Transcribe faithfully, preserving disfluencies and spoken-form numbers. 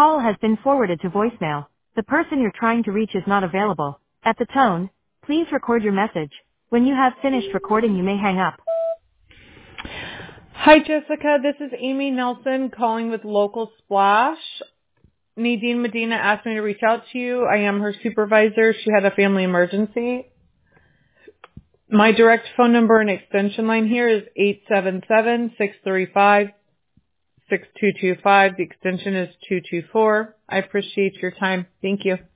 call has been forwarded to voicemail. The person you're trying to reach is not available. At the tone, please record your message. When you have finished recording, you may hang up. Hi, Jessica. This is Amy Nelson calling with Local Splash. Nadine Medina asked me to reach out to you. I am her supervisor. She had a family emergency. My direct phone number and extension line here is eight seven seven, six three five, six two two five. The extension is two two four. I appreciate your time. Thank you.